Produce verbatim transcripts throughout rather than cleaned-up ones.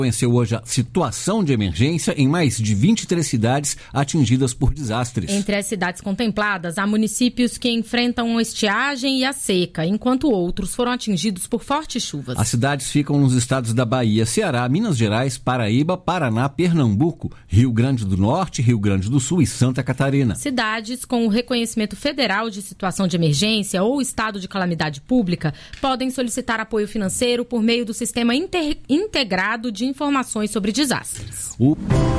Conheceu hoje a situação de emergência em mais de vinte e três cidades atingidas por desastres. Entre as cidades contempladas, há municípios que enfrentam a estiagem e a seca, enquanto outros foram atingidos por fortes chuvas. As cidades ficam nos estados da Bahia, Ceará, Minas Gerais, Paraíba, Paraná, Pernambuco, Rio Grande do Norte, Rio Grande do Sul e Santa Catarina. Cidades com o reconhecimento federal de situação de emergência ou estado de calamidade pública podem solicitar apoio financeiro por meio do Sistema Inter- Integrado de Informações sobre Desastres. O...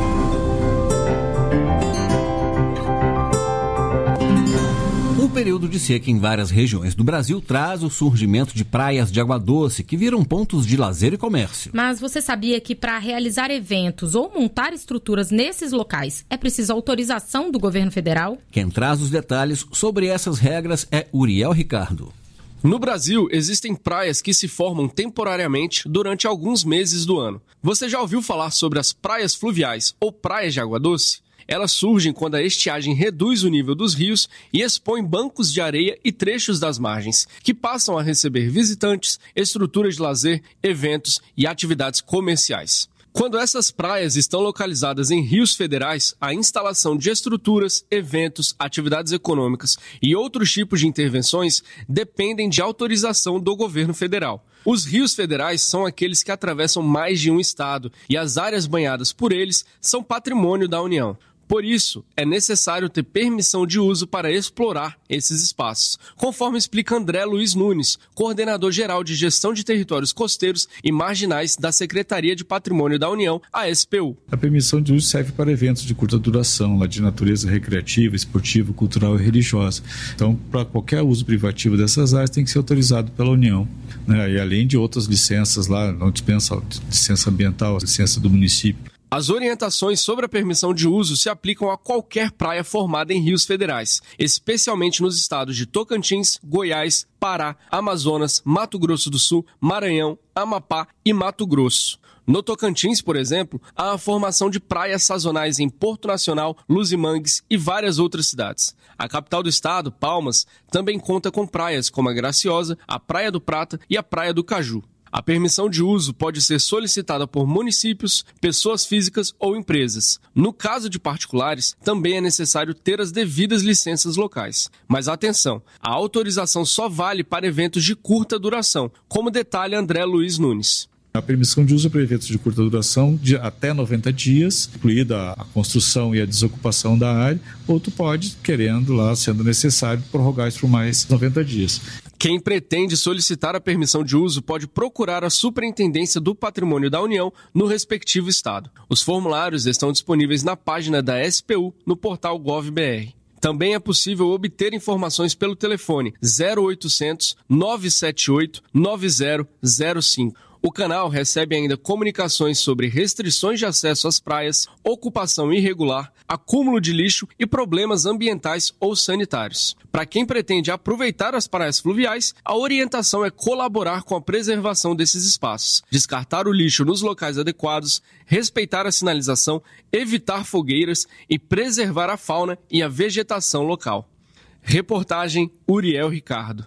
O período de seca em várias regiões do Brasil traz o surgimento de praias de água doce que viram pontos de lazer e comércio. Mas você sabia que para realizar eventos ou montar estruturas nesses locais é preciso autorização do governo federal? Quem traz os detalhes sobre essas regras é Uriel Ricardo. No Brasil, existem praias que se formam temporariamente durante alguns meses do ano. Você já ouviu falar sobre as praias fluviais ou praias de água doce? Elas surgem quando a estiagem reduz o nível dos rios e expõe bancos de areia e trechos das margens, que passam a receber visitantes, estruturas de lazer, eventos e atividades comerciais. Quando essas praias estão localizadas em rios federais, a instalação de estruturas, eventos, atividades econômicas e outros tipos de intervenções dependem de autorização do governo federal. Os rios federais são aqueles que atravessam mais de um estado e as áreas banhadas por eles são patrimônio da União. Por isso, é necessário ter permissão de uso para explorar esses espaços, conforme explica André Luiz Nunes, coordenador-geral de Gestão de Territórios Costeiros e Marginais da Secretaria de Patrimônio da União, a S P U. A permissão de uso serve para eventos de curta duração, lá de natureza recreativa, esportiva, cultural e religiosa. Então, para qualquer uso privativo dessas áreas, tem que ser autorizado pela União, né? E além de outras licenças lá, não dispensa licença ambiental, licença do município. As orientações sobre a permissão de uso se aplicam a qualquer praia formada em rios federais, especialmente nos estados de Tocantins, Goiás, Pará, Amazonas, Mato Grosso do Sul, Maranhão, Amapá e Mato Grosso. No Tocantins, por exemplo, há a formação de praias sazonais em Porto Nacional, Luzimangues e várias outras cidades. A capital do estado, Palmas, também conta com praias como a Graciosa, a Praia do Prata e a Praia do Caju. A permissão de uso pode ser solicitada por municípios, pessoas físicas ou empresas. No caso de particulares, também é necessário ter as devidas licenças locais. Mas atenção, a autorização só vale para eventos de curta duração, como detalha André Luiz Nunes. A permissão de uso para eventos de curta duração de até noventa dias, incluída a construção e a desocupação da área, ou tu pode, querendo lá, sendo necessário, prorrogar isso por mais noventa dias. Quem pretende solicitar a permissão de uso pode procurar a Superintendência do Patrimônio da União no respectivo estado. Os formulários estão disponíveis na página da S P U no portal Gov.br. Também é possível obter informações pelo telefone zero oitocentos, nove sete oito, nove zero zero cinco. O canal recebe ainda comunicações sobre restrições de acesso às praias, ocupação irregular, acúmulo de lixo e problemas ambientais ou sanitários. Para quem pretende aproveitar as praias fluviais, a orientação é colaborar com a preservação desses espaços, descartar o lixo nos locais adequados, respeitar a sinalização, evitar fogueiras e preservar a fauna e a vegetação local. Reportagem Uriel Ricardo.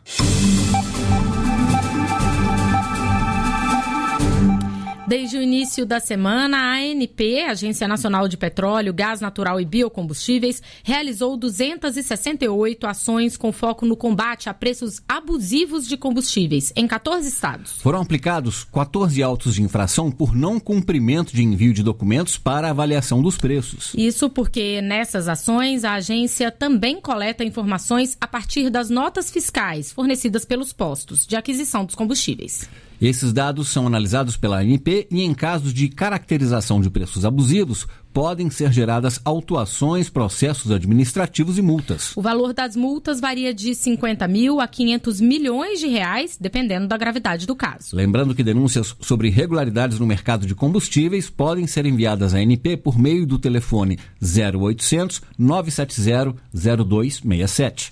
Desde o início da semana, a ANP, Agência Nacional de Petróleo, Gás Natural e Biocombustíveis, realizou duzentas e sessenta e oito ações com foco no combate a preços abusivos de combustíveis, em quatorze estados. Foram aplicados quatorze autos de infração por não cumprimento de envio de documentos para avaliação dos preços. Isso porque nessas ações a agência também coleta informações a partir das notas fiscais fornecidas pelos postos de aquisição dos combustíveis. Esses dados são analisados pela A N P e, em casos de caracterização de preços abusivos, podem ser geradas autuações, processos administrativos e multas. O valor das multas varia de cinquenta mil a quinhentos milhões de reais, dependendo da gravidade do caso. Lembrando que denúncias sobre irregularidades no mercado de combustíveis podem ser enviadas à A N P por meio do telefone zero oitocentos, nove sete zero, zero dois seis sete.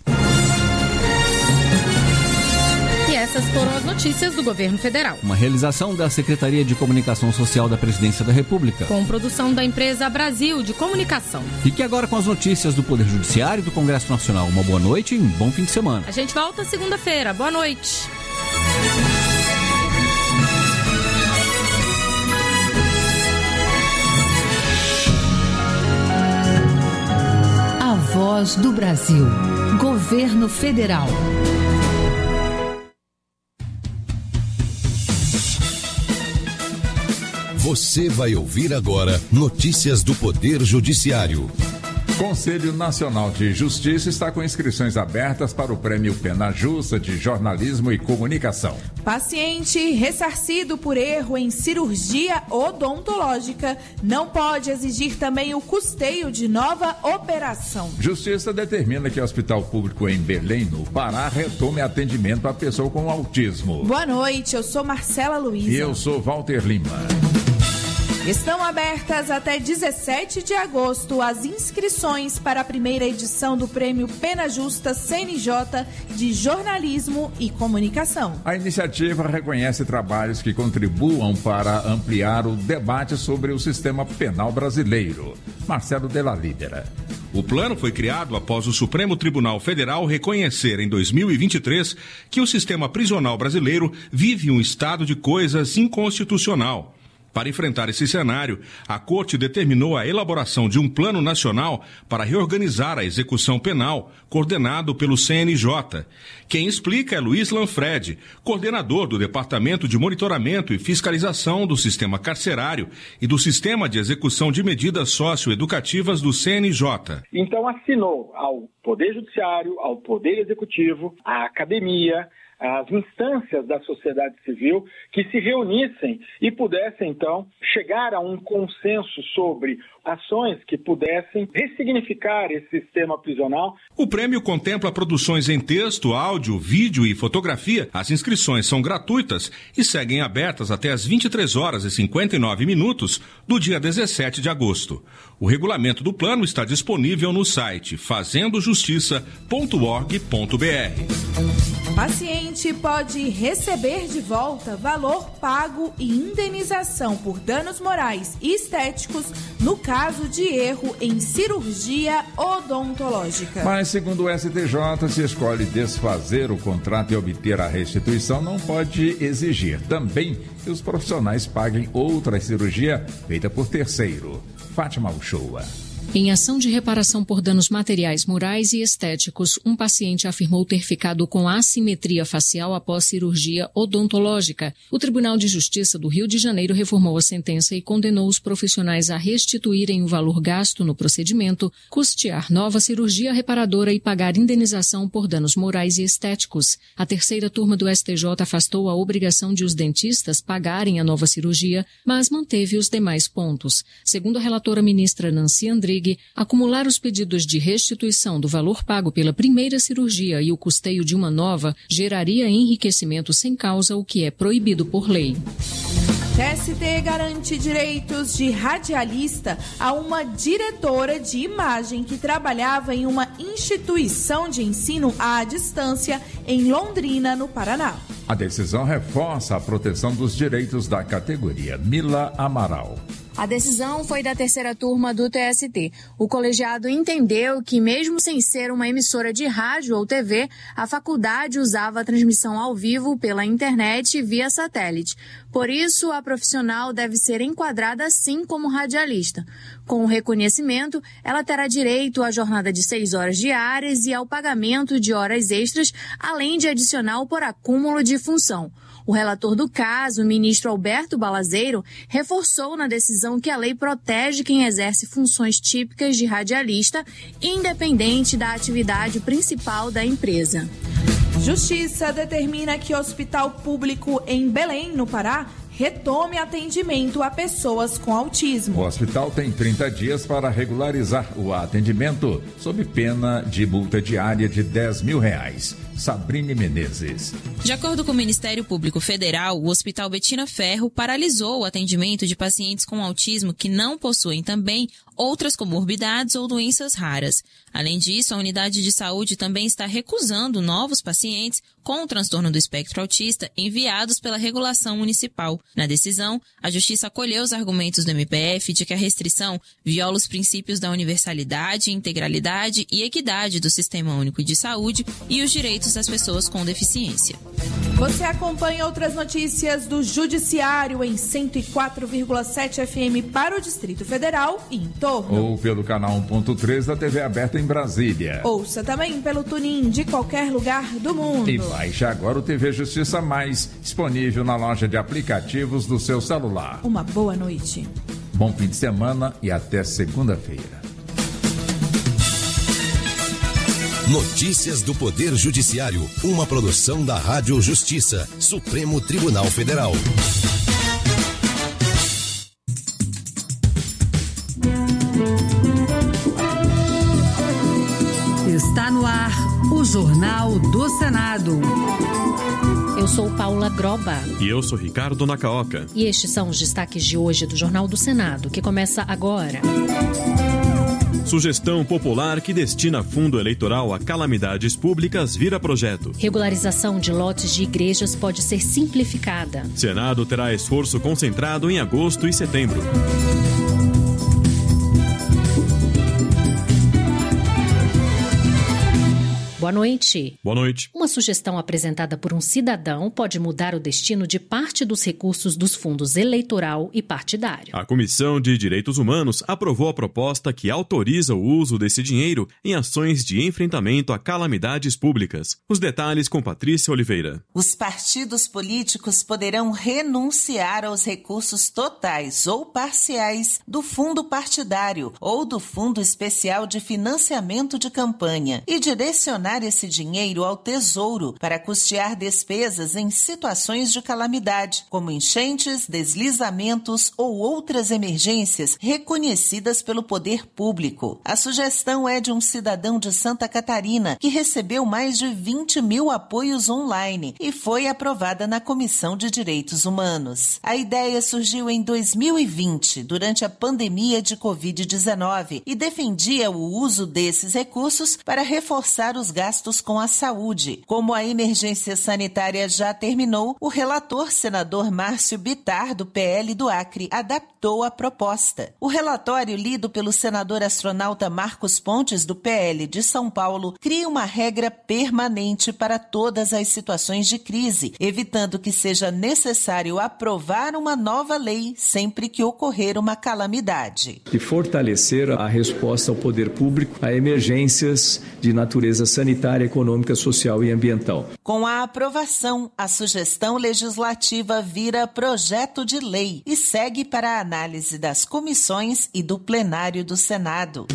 Essas foram as notícias do governo federal. Uma realização da Secretaria de Comunicação Social da Presidência da República. Com produção da empresa Brasil de Comunicação. Fique agora com as notícias do Poder Judiciário e do Congresso Nacional. Uma boa noite e um bom fim de semana. A gente volta segunda-feira. Boa noite. voz do Brasil. Governo Federal. Você vai ouvir agora notícias do Poder Judiciário. Conselho Nacional de Justiça está com inscrições abertas para o Prêmio Pena Justa de Jornalismo e Comunicação. Paciente ressarcido por erro em cirurgia odontológica não pode exigir também o custeio de nova operação. Justiça determina que o Hospital Público em Belém, no Pará, retome atendimento à pessoa com autismo. Boa noite, eu sou Marcela Luiza. E eu sou Walter Lima. Estão abertas até dezessete de agosto as inscrições para a primeira edição do Prêmio Pena Justa C N J de Jornalismo e Comunicação. A iniciativa reconhece trabalhos que contribuam para ampliar o debate sobre o sistema penal brasileiro. Marcelo Della Libera. O plano foi criado após o Supremo Tribunal Federal reconhecer em dois mil e vinte e três que o sistema prisional brasileiro vive um estado de coisas inconstitucional. Para enfrentar esse cenário, a Corte determinou a elaboração de um plano nacional para reorganizar a execução penal, coordenado pelo C N J. Quem explica é Luiz Lanfredi, coordenador do Departamento de Monitoramento e Fiscalização do Sistema Carcerário e do Sistema de Execução de Medidas Socioeducativas do C N J. Então assinou ao Poder Judiciário, ao Poder Executivo, à Academia, as instâncias da sociedade civil que se reunissem e pudessem, então, chegar a um consenso sobre ações que pudessem ressignificar esse sistema prisional. O prêmio contempla produções em texto, áudio, vídeo e fotografia. As inscrições são gratuitas e seguem abertas até às vinte e três horas e cinquenta e nove minutos do dia dezessete de agosto. O regulamento do plano está disponível no site fazendo justiça ponto org ponto br. Paciente pode receber de volta valor pago e indenização por danos morais e estéticos no caso de erro em cirurgia odontológica. Mas, segundo o S T J, se escolhe desfazer o contrato e obter a restituição, não pode exigir também que os profissionais paguem outra cirurgia feita por terceiro. Fátima Uchoa. Em ação de reparação por danos materiais, morais e estéticos, um paciente afirmou ter ficado com assimetria facial após cirurgia odontológica. O Tribunal de Justiça do Rio de Janeiro reformou a sentença e condenou os profissionais a restituírem o valor gasto no procedimento, custear nova cirurgia reparadora e pagar indenização por danos morais e estéticos. A terceira turma do S T J afastou a obrigação de os dentistas pagarem a nova cirurgia, mas manteve os demais pontos. Segundo a relatora ministra Nancy Andrighi, acumular os pedidos de restituição do valor pago pela primeira cirurgia e o custeio de uma nova geraria enriquecimento sem causa, o que é proibido por lei. T S T garante direitos de radialista a uma diretora de imagem que trabalhava em uma instituição de ensino à distância em Londrina, no Paraná. A decisão reforça a proteção dos direitos da categoria. Mila Amaral. A decisão foi da terceira turma do T S T. O colegiado entendeu que, mesmo sem ser uma emissora de rádio ou T V, a faculdade usava a transmissão ao vivo pela internet via satélite. Por isso, a profissional deve ser enquadrada assim como radialista. Com o reconhecimento, ela terá direito à jornada de seis horas diárias e ao pagamento de horas extras, além de adicional por acúmulo de função. O relator do caso, o ministro Alberto Balazeiro, reforçou na decisão que a lei protege quem exerce funções típicas de radialista, independente da atividade principal da empresa. Justiça determina que o Hospital Público em Belém, no Pará, retome atendimento a pessoas com autismo. O hospital tem trinta dias para regularizar o atendimento, sob pena de multa diária de dez mil reais. Sabrine Menezes. De acordo com o Ministério Público Federal, o Hospital Betina Ferro paralisou o atendimento de pacientes com autismo que não possuem também outras comorbidades ou doenças raras. Além disso, a unidade de saúde também está recusando novos pacientes com o transtorno do espectro autista enviados pela regulação municipal. Na decisão, a Justiça acolheu os argumentos do M P F de que a restrição viola os princípios da universalidade, integralidade e equidade do Sistema Único de Saúde e os direitos direitos das pessoas com deficiência. Você acompanha outras notícias do Judiciário em cento e quatro vírgula sete F M para o Distrito Federal e em torno. Ou pelo canal um ponto três da T V aberta em Brasília. Ouça também pelo TuneIn de qualquer lugar do mundo. E baixe agora o T V Justiça Mais, disponível na loja de aplicativos do seu celular. Uma boa noite. Bom fim de semana e até segunda-feira. Notícias do Poder Judiciário, uma produção da Rádio Justiça, Supremo Tribunal Federal. Está no ar o Jornal do Senado. Eu sou Paula Groba. E eu sou Ricardo Nacaoca. E estes são os destaques de hoje do Jornal do Senado, que começa agora. Sugestão popular que destina fundo eleitoral a calamidades públicas vira projeto. Regularização de lotes de igrejas pode ser simplificada. Senado terá esforço concentrado em agosto e setembro. Boa noite. Boa noite. Uma sugestão apresentada por um cidadão pode mudar o destino de parte dos recursos dos fundos eleitoral e partidário. A Comissão de Direitos Humanos aprovou a proposta que autoriza o uso desse dinheiro em ações de enfrentamento a calamidades públicas. Os detalhes com Patrícia Oliveira. Os partidos políticos poderão renunciar aos recursos totais ou parciais do fundo partidário ou do Fundo Especial de Financiamento de Campanha e direcionar esse dinheiro ao Tesouro para custear despesas em situações de calamidade, como enchentes, deslizamentos ou outras emergências reconhecidas pelo poder público. A sugestão é de um cidadão de Santa Catarina que recebeu mais de vinte mil apoios online e foi aprovada na Comissão de Direitos Humanos. A ideia surgiu em dois mil e vinte, durante a pandemia de covid dezenove, e defendia o uso desses recursos para reforçar os gastos com a saúde. Como a emergência sanitária já terminou, o relator senador Márcio Bittar, do P L do Acre, adaptou a proposta. O relatório, lido pelo senador astronauta Marcos Pontes, do P L de São Paulo, cria uma regra permanente para todas as situações de crise, evitando que seja necessário aprovar uma nova lei sempre que ocorrer uma calamidade. E fortalecer a resposta ao poder público a emergências de natureza sanitária, econômica, social e ambiental. Com a aprovação, a sugestão legislativa vira projeto de lei e segue para a análise das comissões e do plenário do Senado.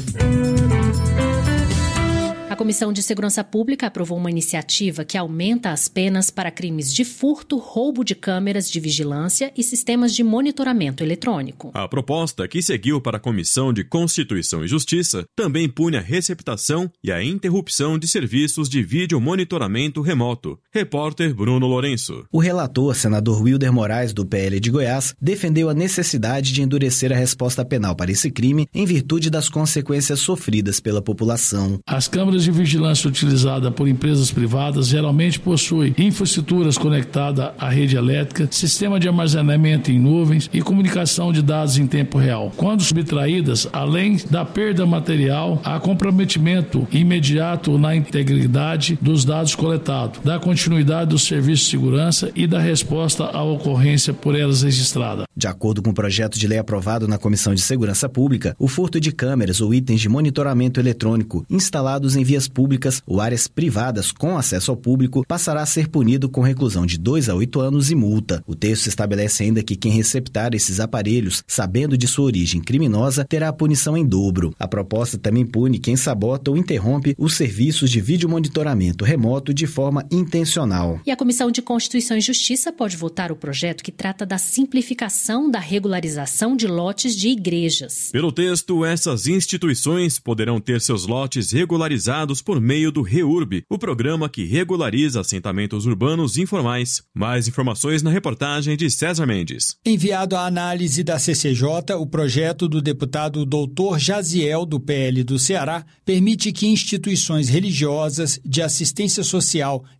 A Comissão de Segurança Pública aprovou uma iniciativa que aumenta as penas para crimes de furto, roubo de câmeras de vigilância e sistemas de monitoramento eletrônico. A proposta, que seguiu para a Comissão de Constituição e Justiça, também pune a receptação e a interrupção de serviços de vídeo monitoramento remoto. Repórter Bruno Lourenço. O relator, senador Wilder Moraes, do P L de Goiás, defendeu a necessidade de endurecer a resposta penal para esse crime em virtude das consequências sofridas pela população. As câmeras de vigilância utilizada por empresas privadas geralmente possuem infraestruturas conectadas à rede elétrica, sistema de armazenamento em nuvens e comunicação de dados em tempo real. Quando subtraídas, além da perda material, há comprometimento imediato na integridade dos dados coletados, da continuidade do serviço de segurança e da resposta à ocorrência por elas registrada. De acordo com o projeto de lei aprovado na Comissão de Segurança Pública, o furto de câmeras ou itens de monitoramento eletrônico instalados em vias públicas ou áreas privadas com acesso ao público passará a ser punido com reclusão de dois a oito anos e multa. O texto estabelece ainda que quem receptar esses aparelhos, sabendo de sua origem criminosa, terá a punição em dobro. A proposta também pune quem sabota ou interrompe os serviços de vídeo monitoramento remoto de forma intencional. E a Comissão de Constituição e Justiça pode votar o projeto que trata da simplificação da regularização de lotes de igrejas. Pelo texto, essas instituições poderão ter seus lotes regularizados por meio do REURB, o programa que regulariza assentamentos urbanos informais. Mais informações na reportagem de César Mendes. Enviado à análise da C C J, o projeto do deputado doutor Jaziel, do P L do Ceará, permite que instituições religiosas, de assistência social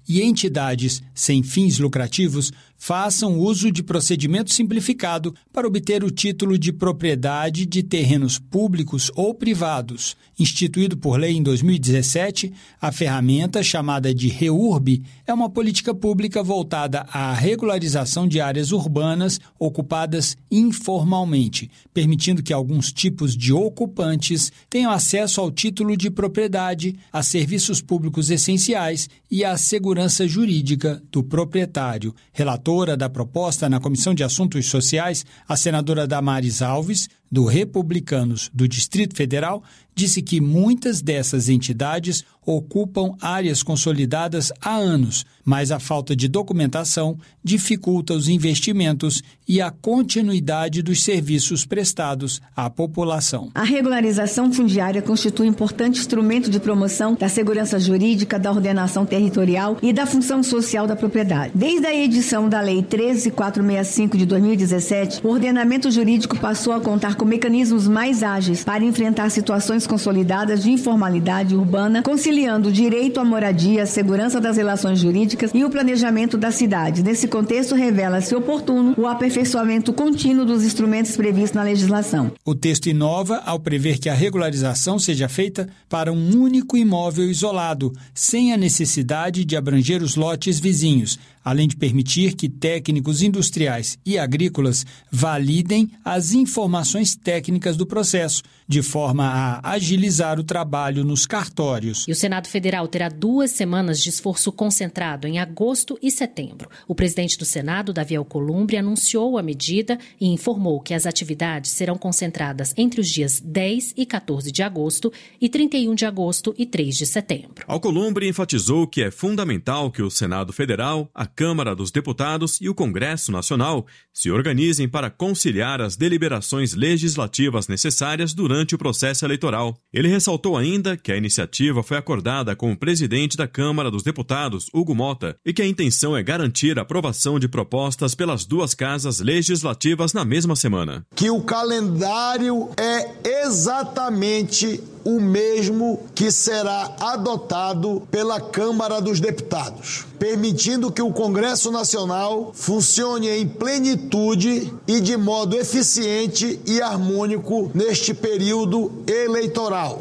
e entidades sem fins lucrativos façam uso de procedimento simplificado para obter o título de propriedade de terrenos públicos ou privados. Instituído por lei em dois mil e dezessete, a ferramenta, chamada de REURB, é uma política pública voltada à regularização de áreas urbanas ocupadas informalmente, permitindo que alguns tipos de ocupantes tenham acesso ao título de propriedade, a serviços públicos essenciais e à segurança jurídica do proprietário. Relatora da proposta na Comissão de Assuntos Sociais, a senadora Damares Alves, do Republicanos do Distrito Federal, disse que muitas dessas entidades ocupam áreas consolidadas há anos, mas a falta de documentação dificulta os investimentos e a continuidade dos serviços prestados à população. A regularização fundiária constitui um importante instrumento de promoção da segurança jurídica, da ordenação territorial e da função social da propriedade. Desde a edição da Lei treze mil quatrocentos e sessenta e cinco de dois mil e dezessete, o ordenamento jurídico passou a contar com mecanismos mais ágeis para enfrentar situações consolidadas de informalidade urbana, conciliando o direito à moradia, a segurança das relações jurídicas e o planejamento da cidade. Nesse contexto, revela-se oportuno o aperfeiçoamento contínuo dos instrumentos previstos na legislação. O texto inova ao prever que a regularização seja feita para um único imóvel isolado, sem a necessidade de abranger os lotes vizinhos, além de permitir que técnicos industriais e agrícolas validem as informações técnicas do processo, de forma a agilizar o trabalho nos cartórios. E o Senado Federal terá duas semanas de esforço concentrado em agosto e setembro. O presidente do Senado, Davi Alcolumbre, anunciou a medida e informou que as atividades serão concentradas entre os dias dez e quatorze de agosto e trinta e um de agosto e três de setembro. Alcolumbre enfatizou que é fundamental que o Senado Federal, a Câmara dos Deputados e o Congresso Nacional se organizem para conciliar as deliberações legislativas necessárias durante o processo eleitoral. Ele ressaltou ainda que a iniciativa foi acordada com o presidente da Câmara dos Deputados, Hugo Mota, e que a intenção é garantir a aprovação de propostas pelas duas casas legislativas na mesma semana. Que o calendário é exatamente o mesmo que será adotado pela Câmara dos Deputados, permitindo que o Congresso Nacional funcione em plenitude e de modo eficiente e harmônico neste período eleitoral.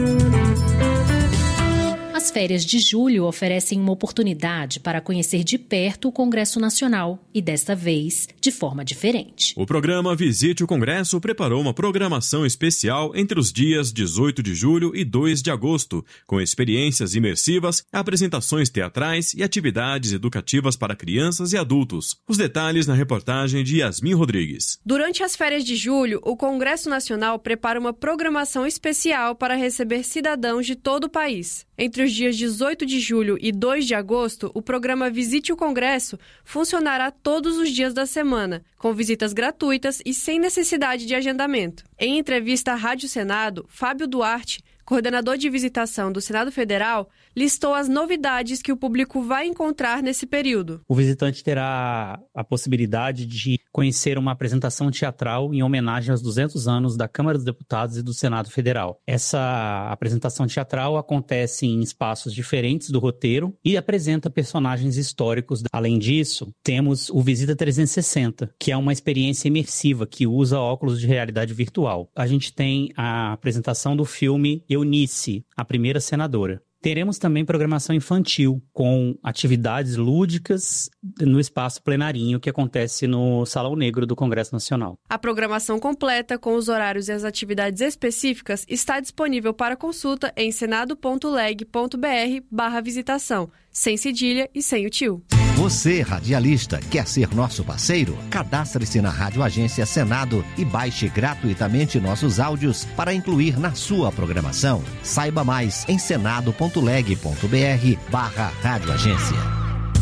As férias de julho oferecem uma oportunidade para conhecer de perto o Congresso Nacional e, desta vez, de forma diferente. O programa Visite o Congresso preparou uma programação especial entre os dias dezoito de julho e dois de agosto, com experiências imersivas, apresentações teatrais e atividades educativas para crianças e adultos. Os detalhes na reportagem de Yasmin Rodrigues. Durante as férias de julho, o Congresso Nacional prepara uma programação especial para receber cidadãos de todo o país. Entre os dias dezoito de julho e dois de agosto, o programa Visite o Congresso funcionará todos os dias da semana, com visitas gratuitas e sem necessidade de agendamento. Em entrevista à Rádio Senado, Fábio Duarte, coordenador de visitação do Senado Federal, listou as novidades que o público vai encontrar nesse período. O visitante terá a possibilidade de conhecer uma apresentação teatral em homenagem aos duzentos anos da Câmara dos Deputados e do Senado Federal. Essa apresentação teatral acontece em espaços diferentes do roteiro e apresenta personagens históricos. Além disso, temos o Visita trezentos e sessenta, que é uma experiência imersiva que usa óculos de realidade virtual. A gente tem a apresentação do filme Eunice, a primeira senadora. Teremos também programação infantil, com atividades lúdicas no espaço plenarinho que acontece no Salão Negro do Congresso Nacional. A programação completa, com os horários e as atividades específicas, está disponível para consulta em senado.leg.br barra visitação, sem cedilha e sem o tio. Você, radialista, quer ser nosso parceiro? Cadastre-se na Rádio Agência Senado e baixe gratuitamente nossos áudios para incluir na sua programação. Saiba mais em senado.leg.br barra Rádio Agência.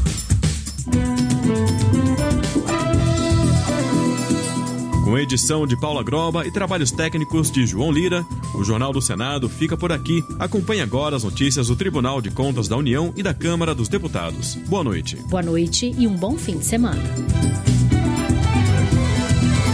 Com edição de Paula Groba e trabalhos técnicos de João Lira, o Jornal do Senado fica por aqui. Acompanhe agora as notícias do Tribunal de Contas da União e da Câmara dos Deputados. Boa noite. Boa noite e um bom fim de semana.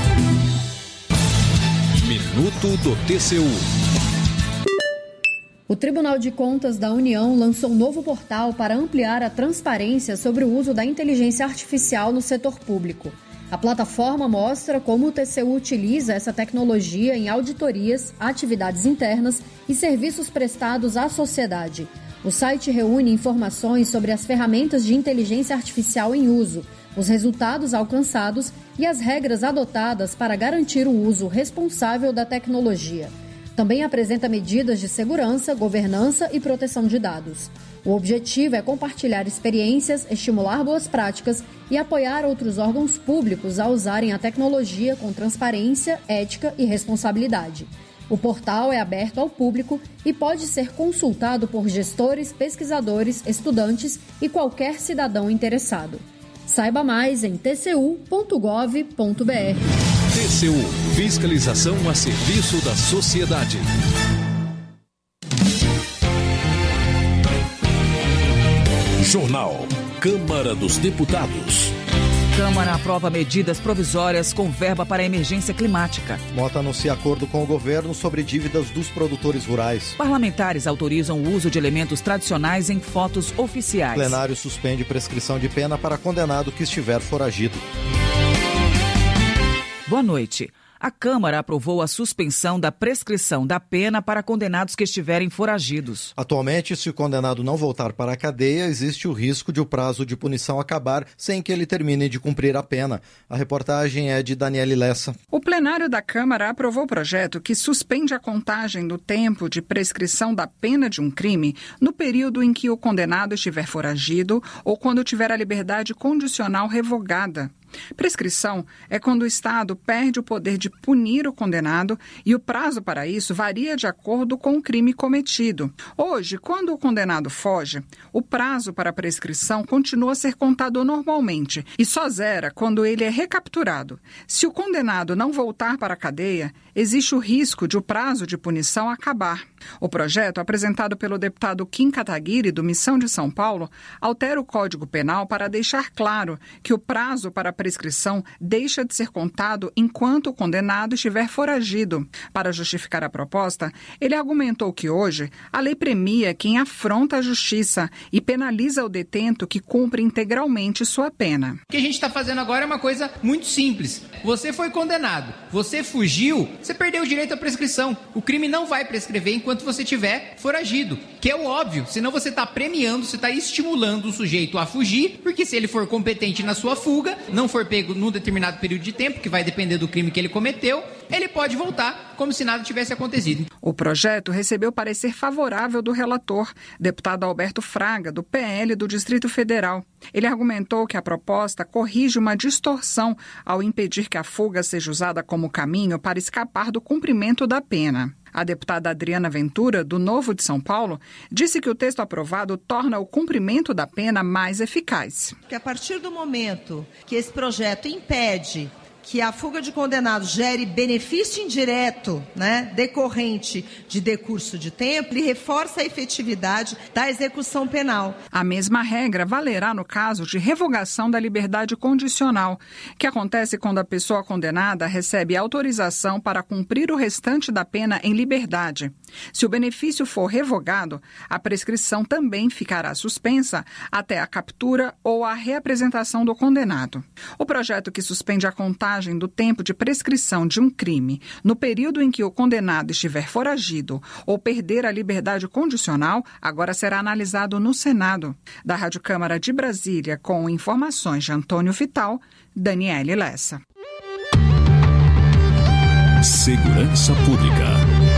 Minuto do T C U. O Tribunal de Contas da União lançou um novo portal para ampliar a transparência sobre o uso da inteligência artificial no setor público. A plataforma mostra como o T C U utiliza essa tecnologia em auditorias, atividades internas e serviços prestados à sociedade. O site reúne informações sobre as ferramentas de inteligência artificial em uso, os resultados alcançados e as regras adotadas para garantir o uso responsável da tecnologia. Também apresenta medidas de segurança, governança e proteção de dados. O objetivo é compartilhar experiências, estimular boas práticas e apoiar outros órgãos públicos a usarem a tecnologia com transparência, ética e responsabilidade. O portal é aberto ao público e pode ser consultado por gestores, pesquisadores, estudantes e qualquer cidadão interessado. Saiba mais em t c u ponto gov ponto b r. T C U – Fiscalização a serviço da sociedade. Jornal Câmara dos Deputados. Câmara aprova medidas provisórias com verba para a emergência climática. Mota anuncia acordo com o governo sobre dívidas dos produtores rurais. Parlamentares autorizam o uso de elementos tradicionais em fotos oficiais. Plenário suspende prescrição de pena para condenado que estiver foragido. Boa noite. A Câmara aprovou a suspensão da prescrição da pena para condenados que estiverem foragidos. Atualmente, se o condenado não voltar para a cadeia, existe o risco de o prazo de punição acabar sem que ele termine de cumprir a pena. A reportagem é de Daniele Lessa. O plenário da Câmara aprovou o projeto que suspende a contagem do tempo de prescrição da pena de um crime no período em que o condenado estiver foragido ou quando tiver a liberdade condicional revogada. Prescrição é quando o Estado perde o poder de punir o condenado e o prazo para isso varia de acordo com o crime cometido. Hoje, quando o condenado foge, o prazo para a prescrição continua a ser contado normalmente e só zera quando ele é recapturado. Se o condenado não voltar para a cadeia, existe o risco de o prazo de punição acabar. O projeto, apresentado pelo deputado Kim Kataguiri, do Missão de São Paulo, altera o Código Penal para deixar claro que o prazo para a prescrição deixa de ser contado enquanto o condenado estiver foragido. Para justificar a proposta, ele argumentou que hoje a lei premia quem afronta a justiça e penaliza o detento que cumpre integralmente sua pena. O que a gente está fazendo agora é uma coisa muito simples. Você foi condenado, você fugiu, você perdeu o direito à prescrição. O crime não vai prescrever enquanto você estiver foragido, que é o óbvio, senão você está premiando, você está estimulando o sujeito a fugir, porque se ele for competente na sua fuga, não for pego num determinado período de tempo, que vai depender do crime que ele cometeu, ele pode voltar como se nada tivesse acontecido. O projeto recebeu parecer favorável do relator, deputado Alberto Fraga, do P L do Distrito Federal. Ele argumentou que a proposta corrige uma distorção ao impedir que a fuga seja usada como caminho para escapar do cumprimento da pena. A deputada Adriana Ventura, do Novo de São Paulo, disse que o texto aprovado torna o cumprimento da pena mais eficaz. Que a partir do momento que esse projeto impede que a fuga de condenados gere benefício indireto, né, decorrente de decurso de tempo, ele reforça a efetividade da execução penal. A mesma regra valerá no caso de revogação da liberdade condicional, que acontece quando a pessoa condenada recebe autorização para cumprir o restante da pena em liberdade. Se o benefício for revogado, a prescrição também ficará suspensa até a captura ou a reapresentação do condenado. O projeto que suspende a contagem do tempo de prescrição de um crime no período em que o condenado estiver foragido ou perder a liberdade condicional agora será analisado no Senado. Da Rádio Câmara de Brasília, com informações de Antônio Vital, Daniele Lessa. Segurança Pública.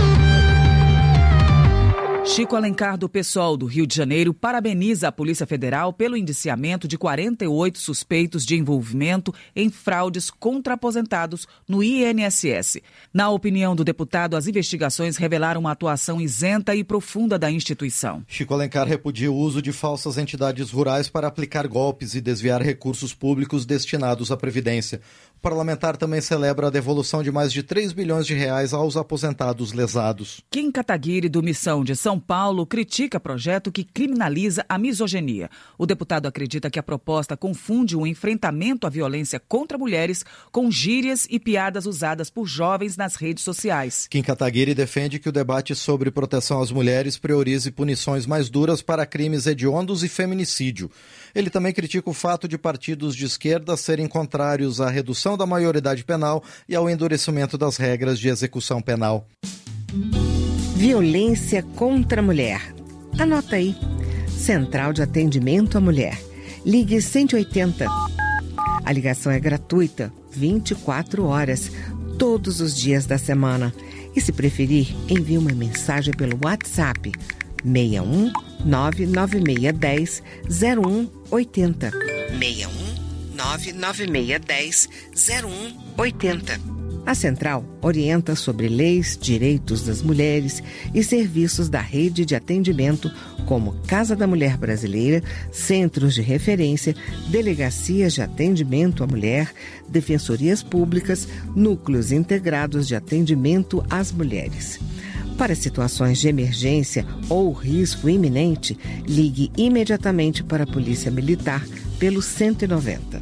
Chico Alencar, do PSOL do Rio de Janeiro, parabeniza a Polícia Federal pelo indiciamento de quarenta e oito suspeitos de envolvimento em fraudes contra aposentados no I N S S. Na opinião do deputado, as investigações revelaram uma atuação isenta e profunda da instituição. Chico Alencar repudia o uso de falsas entidades rurais para aplicar golpes e desviar recursos públicos destinados à Previdência. O parlamentar também celebra a devolução de mais de três bilhões de reais aos aposentados lesados. Kim Kataguiri, do Missão de São Paulo, critica projeto que criminaliza a misoginia. O deputado acredita que a proposta confunde o enfrentamento à violência contra mulheres com gírias e piadas usadas por jovens nas redes sociais. Kim Kataguiri defende que o debate sobre proteção às mulheres priorize punições mais duras para crimes hediondos e feminicídio. Ele também critica o fato de partidos de esquerda serem contrários à redução da maioridade penal e ao endurecimento das regras de execução penal. Violência contra a mulher. Anota aí. Central de Atendimento à Mulher. Ligue cento e oitenta. A ligação é gratuita, vinte e quatro horas, todos os dias da semana. E se preferir, envie uma mensagem pelo WhatsApp seis um nove nove seis um zero zero um oito zero. seis um nove nove seis um zero zero um oito zero. A Central orienta sobre leis, direitos das mulheres e serviços da rede de atendimento como Casa da Mulher Brasileira, centros de referência, delegacias de atendimento à mulher, defensorias públicas, núcleos integrados de atendimento às mulheres. Para situações de emergência ou risco iminente, ligue imediatamente para a Polícia Militar pelo cento e noventa.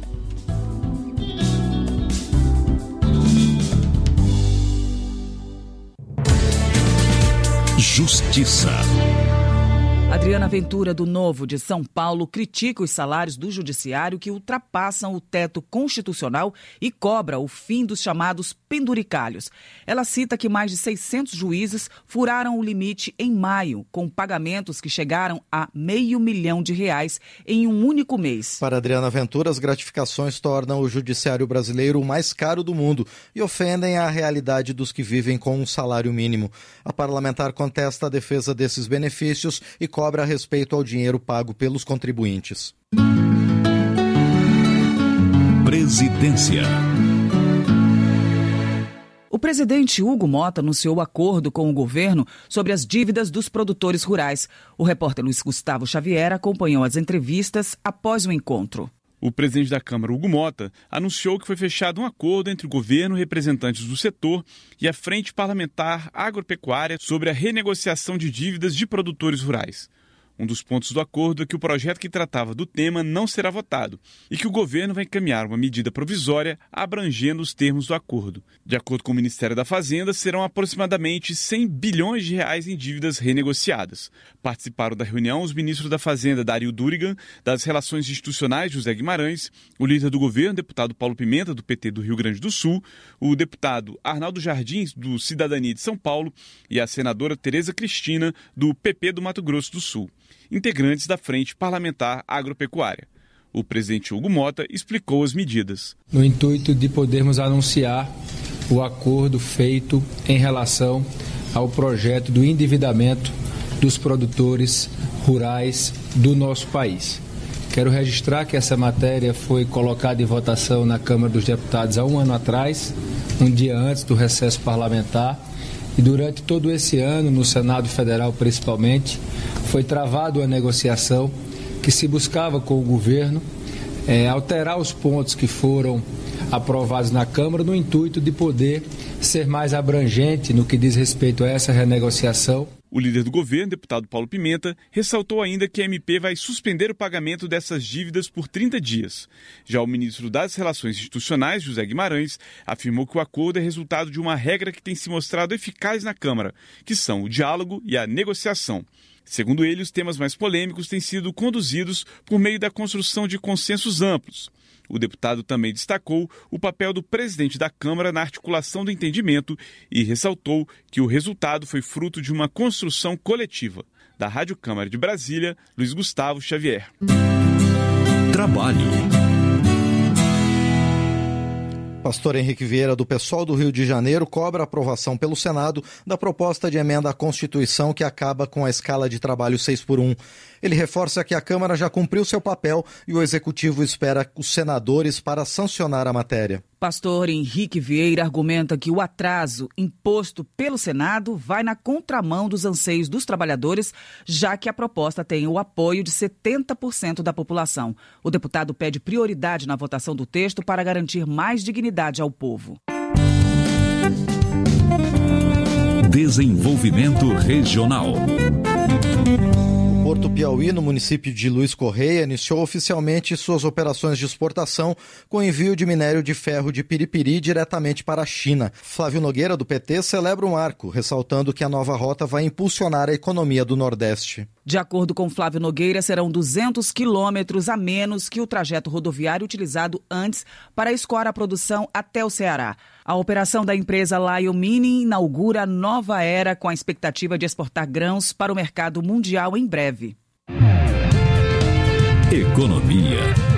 Justiça. Adriana Ventura, do Novo de São Paulo, critica os salários do judiciário que ultrapassam o teto constitucional e cobra o fim dos chamados penduricalhos. Ela cita que mais de seiscentos juízes furaram o limite em maio, com pagamentos que chegaram a meio milhão de reais em um único mês. Para Adriana Ventura, as gratificações tornam o judiciário brasileiro o mais caro do mundo e ofendem a realidade dos que vivem com um salário mínimo. A parlamentar contesta a defesa desses benefícios e cobra a respeito ao dinheiro pago pelos contribuintes. Presidência. O presidente Hugo Motta anunciou acordo com o governo sobre as dívidas dos produtores rurais. O repórter Luiz Gustavo Xavier acompanhou as entrevistas após o encontro. O presidente da Câmara, Hugo Motta, anunciou que foi fechado um acordo entre o governo, representantes do setor e a Frente Parlamentar Agropecuária sobre a renegociação de dívidas de produtores rurais. Um dos pontos do acordo é que o projeto que tratava do tema não será votado e que o governo vai encaminhar uma medida provisória abrangendo os termos do acordo. De acordo com o Ministério da Fazenda, serão aproximadamente cem bilhões de reais em dívidas renegociadas. Participaram da reunião os ministros da Fazenda, Dario Durigan, das Relações Institucionais, José Guimarães, o líder do governo, deputado Paulo Pimenta, do P T do Rio Grande do Sul, o deputado Arnaldo Jardins, do Cidadania de São Paulo, e a senadora Tereza Cristina, do P P do Mato Grosso do Sul, integrantes da Frente Parlamentar Agropecuária. O presidente Hugo Motta explicou as medidas. No intuito de podermos anunciar o acordo feito em relação ao projeto do endividamento dos produtores rurais do nosso país. Quero registrar que essa matéria foi colocada em votação na Câmara dos Deputados há um ano atrás, um dia antes do recesso parlamentar, e durante todo esse ano, no Senado Federal principalmente, foi travada uma negociação que se buscava com o governo é, alterar os pontos que foram aprovados na Câmara no intuito de poder ser mais abrangente no que diz respeito a essa renegociação. O líder do governo, deputado Paulo Pimenta, ressaltou ainda que a M P vai suspender o pagamento dessas dívidas por trinta dias. Já o ministro das Relações Institucionais, José Guimarães, afirmou que o acordo é resultado de uma regra que tem se mostrado eficaz na Câmara, que são o diálogo e a negociação. Segundo ele, os temas mais polêmicos têm sido conduzidos por meio da construção de consensos amplos. O deputado também destacou o papel do presidente da Câmara na articulação do entendimento e ressaltou que o resultado foi fruto de uma construção coletiva. Da Rádio Câmara de Brasília, Luiz Gustavo Xavier. Trabalho. Pastor Henrique Vieira, do PSOL do Rio de Janeiro, cobra a aprovação pelo Senado da proposta de emenda à Constituição que acaba com a escala de trabalho seis por um. Ele reforça que a Câmara já cumpriu seu papel e o Executivo espera os senadores para sancionar a matéria. Pastor Henrique Vieira argumenta que o atraso imposto pelo Senado vai na contramão dos anseios dos trabalhadores, já que a proposta tem o apoio de setenta por cento da população. O deputado pede prioridade na votação do texto para garantir mais dignidade ao povo. Desenvolvimento Regional. Porto Piauí, no município de Luiz Correia, iniciou oficialmente suas operações de exportação com envio de minério de ferro de Piripiri diretamente para a China. Flávio Nogueira, do P T, celebra um marco, ressaltando que a nova rota vai impulsionar a economia do Nordeste. De acordo com Flávio Nogueira, serão duzentos quilômetros a menos que o trajeto rodoviário utilizado antes para escoar a produção até o Ceará. A operação da empresa Lion Mining inaugura a nova era com a expectativa de exportar grãos para o mercado mundial em breve. Economia.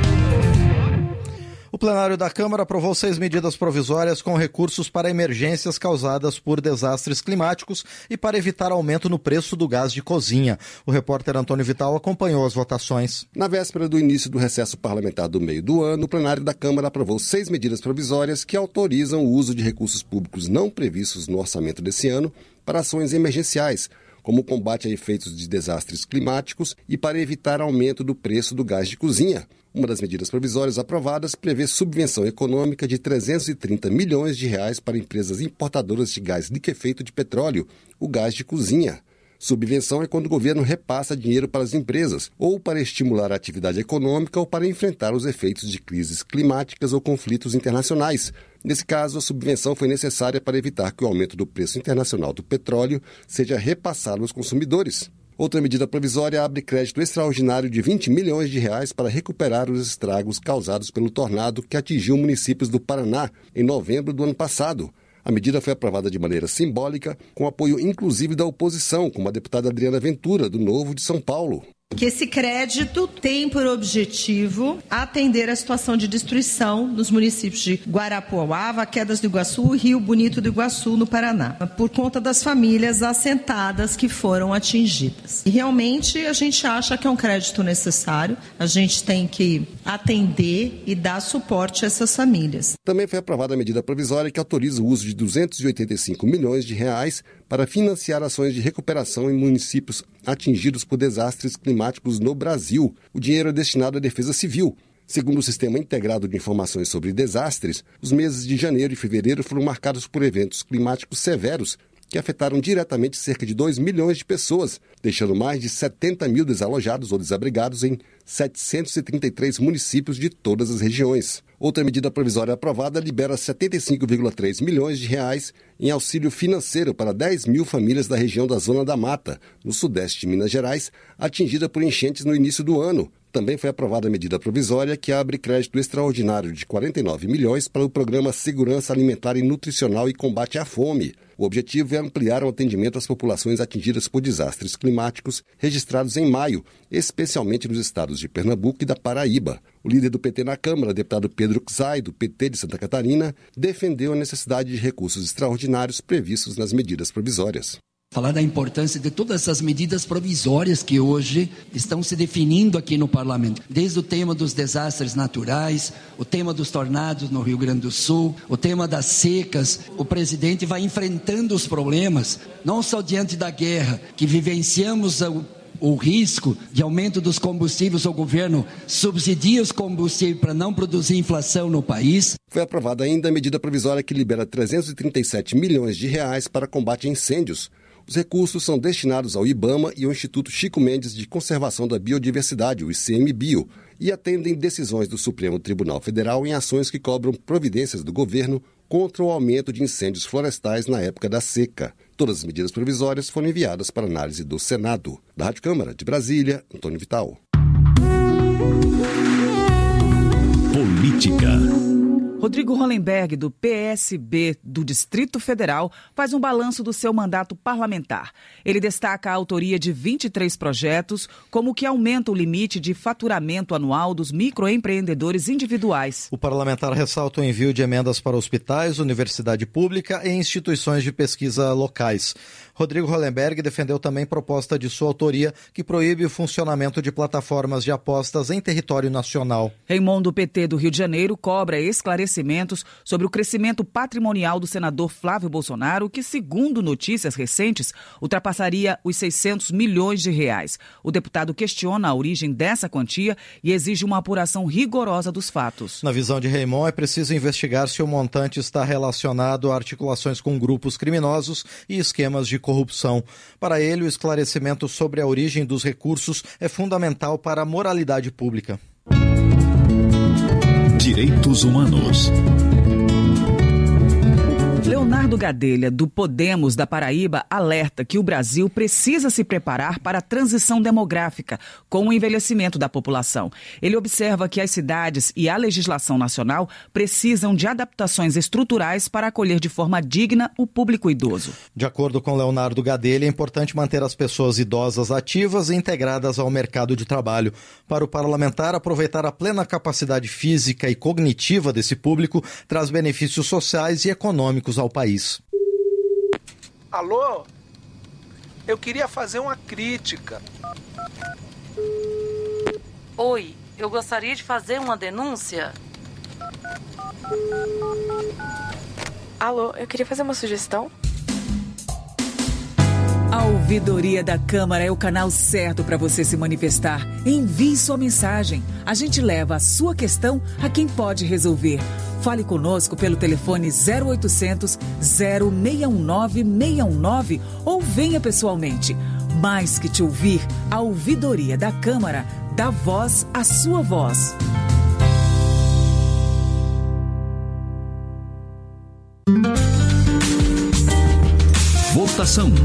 O plenário da Câmara aprovou seis medidas provisórias com recursos para emergências causadas por desastres climáticos e para evitar aumento no preço do gás de cozinha. O repórter Antônio Vital acompanhou as votações. Na véspera do início do recesso parlamentar do meio do ano, o plenário da Câmara aprovou seis medidas provisórias que autorizam o uso de recursos públicos não previstos no orçamento desse ano para ações emergenciais, como o combate a efeitos de desastres climáticos e para evitar aumento do preço do gás de cozinha. Uma das medidas provisórias aprovadas prevê subvenção econômica de trezentos e trinta milhões de reais para empresas importadoras de gás liquefeito de petróleo, o gás de cozinha. Subvenção é quando o governo repassa dinheiro para as empresas, ou para estimular a atividade econômica ou para enfrentar os efeitos de crises climáticas ou conflitos internacionais. Nesse caso, a subvenção foi necessária para evitar que o aumento do preço internacional do petróleo seja repassado aos consumidores. Outra medida provisória abre crédito extraordinário de vinte milhões de reais para recuperar os estragos causados pelo tornado que atingiu municípios do Paraná em novembro do ano passado. A medida foi aprovada de maneira simbólica, com apoio inclusive da oposição, como a deputada Adriana Ventura, do Novo de São Paulo. Que esse crédito tem por objetivo atender a situação de destruição nos municípios de Guarapuava, Quedas do Iguaçu e Rio Bonito do Iguaçu, no Paraná, por conta das famílias assentadas que foram atingidas. E realmente a gente acha que é um crédito necessário, a gente tem que atender e dar suporte a essas famílias. Também foi aprovada a medida provisória que autoriza o uso de duzentos e oitenta e cinco milhões de reais para financiar ações de recuperação em municípios atingidos por desastres climáticos no Brasil. O dinheiro é destinado à defesa civil. Segundo o Sistema Integrado de Informações sobre Desastres, os meses de janeiro e fevereiro foram marcados por eventos climáticos severos que afetaram diretamente cerca de dois milhões de pessoas, deixando mais de setenta mil desalojados ou desabrigados em setecentos e trinta e três municípios de todas as regiões. Outra medida provisória aprovada libera setenta e cinco vírgula três milhões de reais em auxílio financeiro para dez mil famílias da região da Zona da Mata, no sudeste de Minas Gerais, atingida por enchentes no início do ano. Também foi aprovada a medida provisória que abre crédito extraordinário de quarenta e nove milhões para o programa Segurança Alimentar e Nutricional e Combate à Fome. O objetivo é ampliar o atendimento às populações atingidas por desastres climáticos registrados em maio, especialmente nos estados de Pernambuco e da Paraíba. O líder do P T na Câmara, deputado Pedro Czai, do P T de Santa Catarina, defendeu a necessidade de recursos extraordinários previstos nas medidas provisórias. Falar da importância de todas essas medidas provisórias que hoje estão se definindo aqui no Parlamento. Desde o tema dos desastres naturais, o tema dos tornados no Rio Grande do Sul, o tema das secas. O presidente vai enfrentando os problemas, não só diante da guerra, que vivenciamos o, o risco de aumento dos combustíveis. O governo subsidia os combustíveis para não produzir inflação no país. Foi aprovada ainda a medida provisória que libera trezentos e trinta e sete milhões de reais para combate a incêndios. Os recursos são destinados ao IBAMA e ao Instituto Chico Mendes de Conservação da Biodiversidade, o I C M Bio, e atendem decisões do Supremo Tribunal Federal em ações que cobram providências do governo contra o aumento de incêndios florestais na época da seca. Todas as medidas provisórias foram enviadas para análise do Senado. Da Rádio Câmara de Brasília, Antônio Vital. Política. Rodrigo Hollenberg, do P S B do Distrito Federal, faz um balanço do seu mandato parlamentar. Ele destaca a autoria de vinte e três projetos, como o que aumenta o limite de faturamento anual dos microempreendedores individuais. O parlamentar ressalta o envio de emendas para hospitais, universidade pública e instituições de pesquisa locais. Rodrigo Hollenberg defendeu também proposta de sua autoria que proíbe o funcionamento de plataformas de apostas em território nacional. Raimundo, do P T do Rio de Janeiro, cobra esclarecimento esclarecimentos sobre o crescimento patrimonial do senador Flávio Bolsonaro, que, segundo notícias recentes, ultrapassaria os seiscentos milhões de reais. O deputado questiona a origem dessa quantia e exige uma apuração rigorosa dos fatos. Na visão de Raymond, é preciso investigar se o montante está relacionado a articulações com grupos criminosos e esquemas de corrupção. Para ele, o esclarecimento sobre a origem dos recursos é fundamental para a moralidade pública. Direitos Humanos. Leonardo Gadelha, do Podemos da Paraíba, alerta que o Brasil precisa se preparar para a transição demográfica com o envelhecimento da população. Ele observa que as cidades e a legislação nacional precisam de adaptações estruturais para acolher de forma digna o público idoso. De acordo com Leonardo Gadelha, é importante manter as pessoas idosas ativas e integradas ao mercado de trabalho. Para o parlamentar, aproveitar a plena capacidade física e cognitiva desse público traz benefícios sociais e econômicos ao país. Alô? Eu queria fazer uma crítica. Oi, eu gostaria de fazer uma denúncia. Alô, eu queria fazer uma sugestão. A Ouvidoria da Câmara é o canal certo para você se manifestar. Envie sua mensagem. A gente leva a sua questão a quem pode resolver. Fale conosco pelo telefone zero oitocentos, zero seis um nove, seis um nove ou venha pessoalmente. Mais que te ouvir, a Ouvidoria da Câmara dá voz à sua voz. Votação.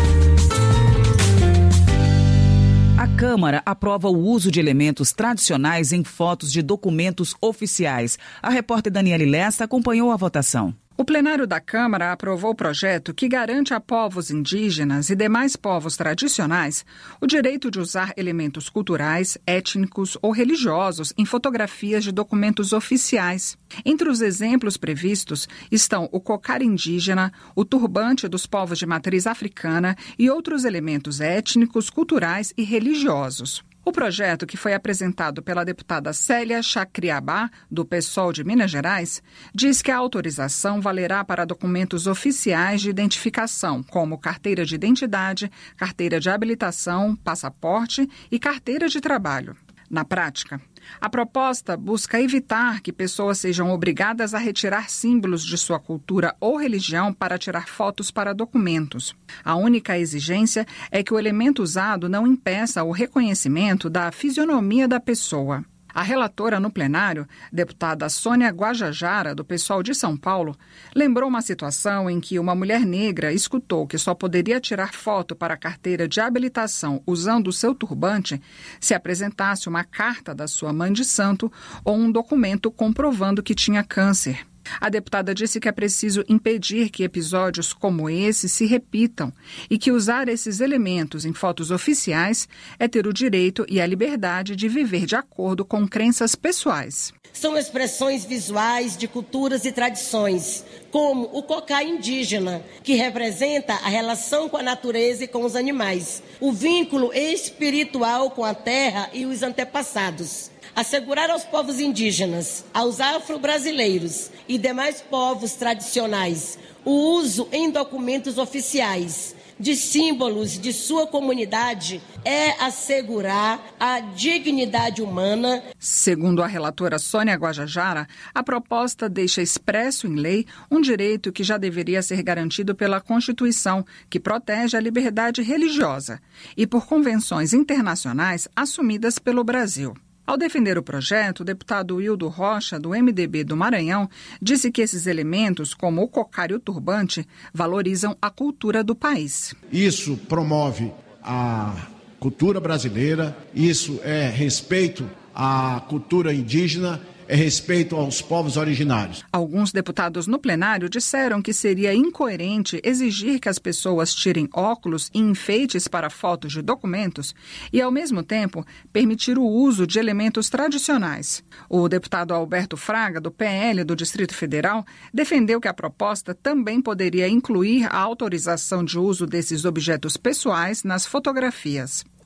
A Câmara aprova o uso de elementos tradicionais em fotos de documentos oficiais. A repórter Daniele Lessa acompanhou a votação. O plenário da Câmara aprovou o projeto que garante a povos indígenas e demais povos tradicionais o direito de usar elementos culturais, étnicos ou religiosos em fotografias de documentos oficiais. Entre os exemplos previstos estão o cocar indígena, o turbante dos povos de matriz africana e outros elementos étnicos, culturais e religiosos. O projeto, que foi apresentado pela deputada Célia Chacriabá, do PSOL de Minas Gerais, diz que a autorização valerá para documentos oficiais de identificação, como carteira de identidade, carteira de habilitação, passaporte e carteira de trabalho. Na prática, a proposta busca evitar que pessoas sejam obrigadas a retirar símbolos de sua cultura ou religião para tirar fotos para documentos. A única exigência é que o elemento usado não impeça o reconhecimento da fisionomia da pessoa. A relatora no plenário, deputada Sônia Guajajara, do PSOL de São Paulo, lembrou uma situação em que uma mulher negra escutou que só poderia tirar foto para a carteira de habilitação usando o seu turbante se apresentasse uma carta da sua mãe de santo ou um documento comprovando que tinha câncer. A deputada disse que é preciso impedir que episódios como esse se repitam e que usar esses elementos em fotos oficiais é ter o direito e a liberdade de viver de acordo com crenças pessoais. São expressões visuais de culturas e tradições, como o cocá indígena, que representa a relação com a natureza e com os animais, o vínculo espiritual com a terra e os antepassados. Assegurar aos povos indígenas, aos afro-brasileiros e demais povos tradicionais o uso em documentos oficiais de símbolos de sua comunidade é assegurar a dignidade humana. Segundo a relatora Sônia Guajajara, a proposta deixa expresso em lei um direito que já deveria ser garantido pela Constituição, que protege a liberdade religiosa, e por convenções internacionais assumidas pelo Brasil. Ao defender o projeto, o deputado Wildo Rocha, do M D B do Maranhão, disse que esses elementos, como o cocar e o turbante, valorizam a cultura do país. Isso promove a cultura brasileira, isso é respeito à cultura indígena, é respeito aos povos originários. Alguns deputados no plenário disseram que seria incoerente exigir que as pessoas tirem óculos e enfeites para fotos de documentos e, ao mesmo tempo, permitir o uso de elementos tradicionais. O deputado Alberto Fraga, do P L do Distrito Federal, defendeu que a proposta também poderia incluir a autorização de uso desses objetos pessoais nas fotografias.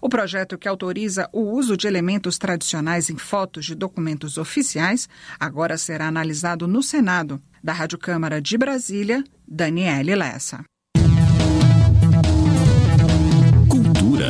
O projeto, que autoriza o uso de elementos tradicionais em fotos de documentos oficiais, agora será analisado no Senado. Da Rádio Câmara de Brasília, Daniele Lessa. Cultura.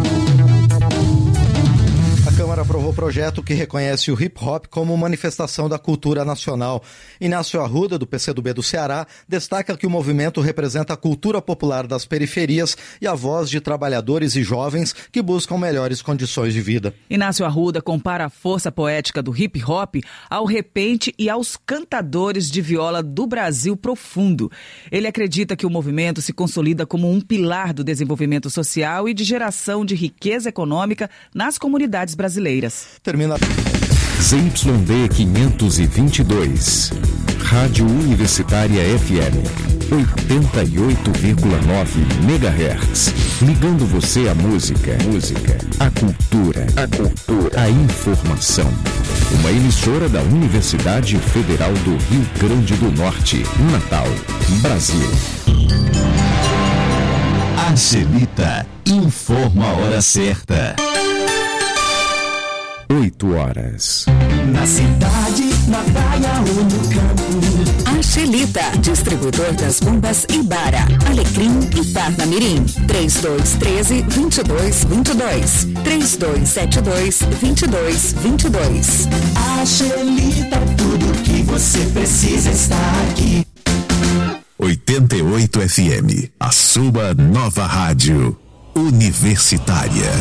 A Câmara aprovou o projeto que reconhece o hip-hop como manifestação da cultura nacional. Inácio Arruda, do P C do B do Ceará, destaca que o movimento representa a cultura popular das periferias e a voz de trabalhadores e jovens que buscam melhores condições de vida. Inácio Arruda compara a força poética do hip-hop ao repente e aos cantadores de viola do Brasil profundo. Ele acredita que o movimento se consolida como um pilar do desenvolvimento social e de geração de riqueza econômica nas comunidades brasileiras. Termina. Z Y D quinhentos e vinte e dois, Rádio Universitária F M, oitenta e oito vírgula nove megahertz. Ligando você à música, música, à cultura, a cultura, a informação. Uma emissora da Universidade Federal do Rio Grande do Norte, Natal, Brasil. Angelita informa a hora certa. Oito horas. Na cidade, na praia ou no campo. Angelita, distribuidor das bombas Ibara, Alecrim e Parnamirim. três dois um três, dois dois dois dois. três dois sete dois, dois dois dois dois. Angelita, tudo que você precisa está aqui. oitenta e oito F M, a sua nova rádio universitária.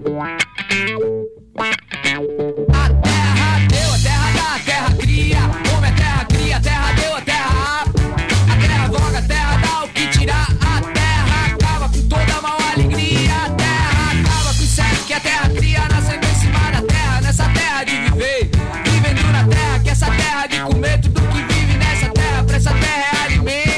A terra deu, a terra dá, a terra cria. Come a terra cria, a terra deu, a terra a terra voga, a terra dá o que tirar. A terra acaba com toda a mal alegria. A terra acaba com o inseto que a terra cria. Nascendo em cima da terra, nessa terra de viver. Vivendo na terra, que essa terra de comer. Tudo que vive nessa terra, pra essa terra é alimento.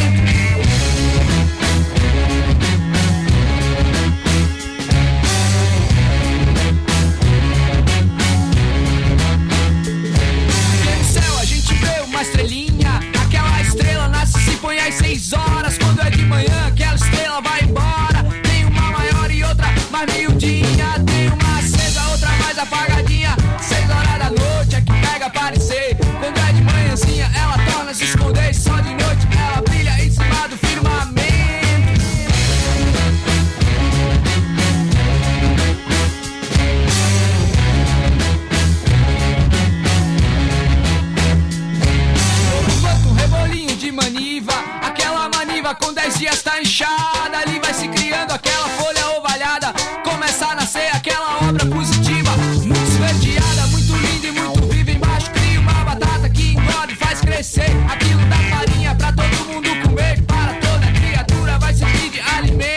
Estrelinha, aquela estrela nasce e se põe às seis horas. Quando é de manhã, aquela estrela vai embora. Tem uma maior e outra mais miudinha. Tem uma acesa, outra mais apagadinha. Seis horas da noite é que pega a aparecer. Quando é de manhãzinha, ela torna a se esconder. Só de noite ela brilha em cima do firmamento. Maniva, aquela maniva com dez dias tá inchada. Ali vai se criando aquela folha ovalhada. Começa a nascer aquela obra positiva, muito esverdeada, muito linda e muito viva. Embaixo cria uma batata que engorda e faz crescer. Aquilo dá farinha pra todo mundo comer. Para toda criatura vai servir de alimento.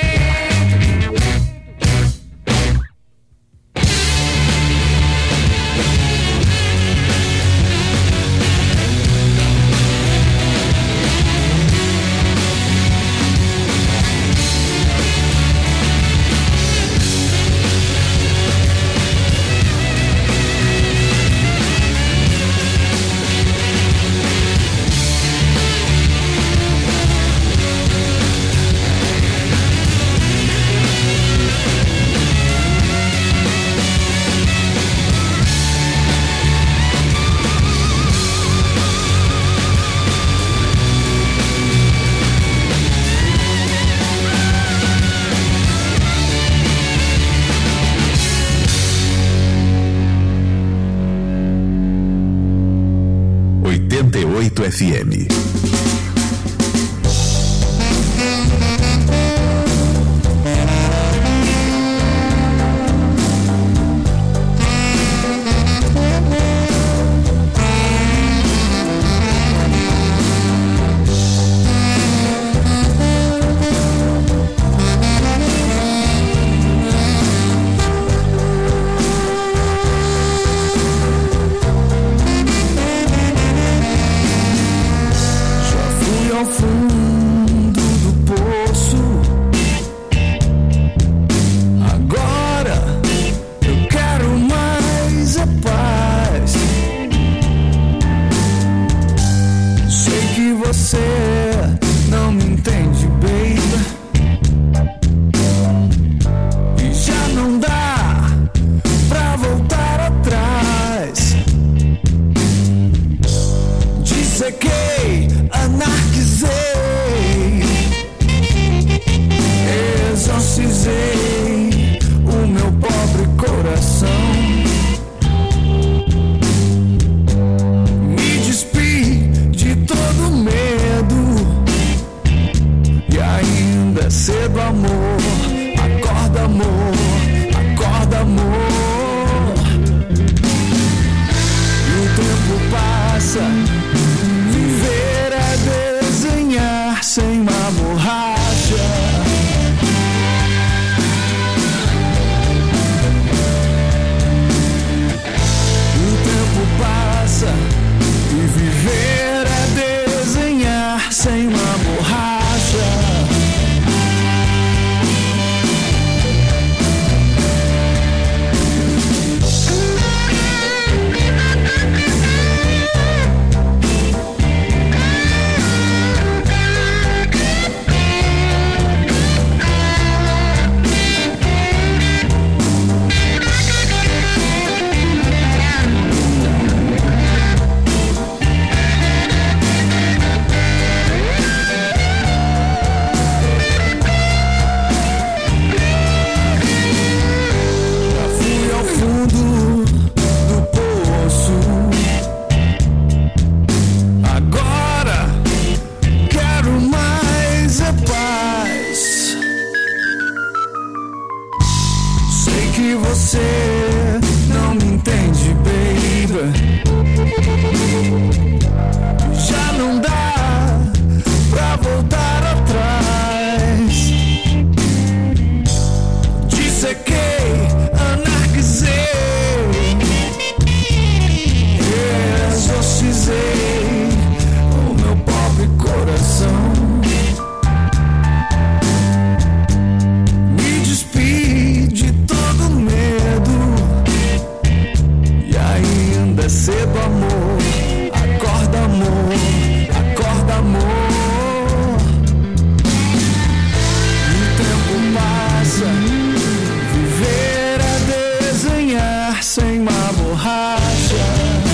oitenta e oito F M. você não me entende, baby. Já não dá pra voltar atrás. Dissequei, anarquizei, exorcizei o meu pobre coração. Me despi de todo medo. E ainda é cedo, amor. Acorda, amor. Acorda, amor. O tempo passa. Viver é desenhar sem uma borracha.